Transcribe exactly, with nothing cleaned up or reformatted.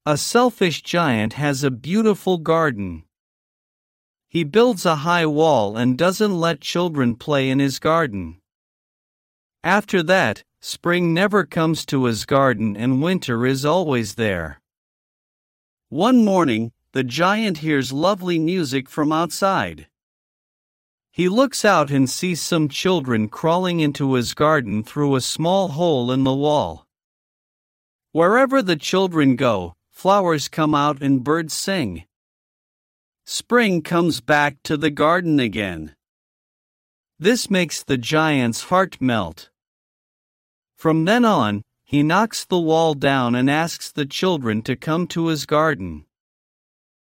A selfish giant has a beautiful garden. He builds a high wall and doesn't let children play in his garden. After that, spring never comes to his garden and winter is always there. One morning, the giant hears lovely music from outside. He looks out and sees some children crawling into his garden through a small hole in the wall. Wherever the children go, flowers come out and birds sing. Spring comes back to the garden again. This makes the giant's heart melt. From then on, he knocks the wall down and asks the children to come to his garden.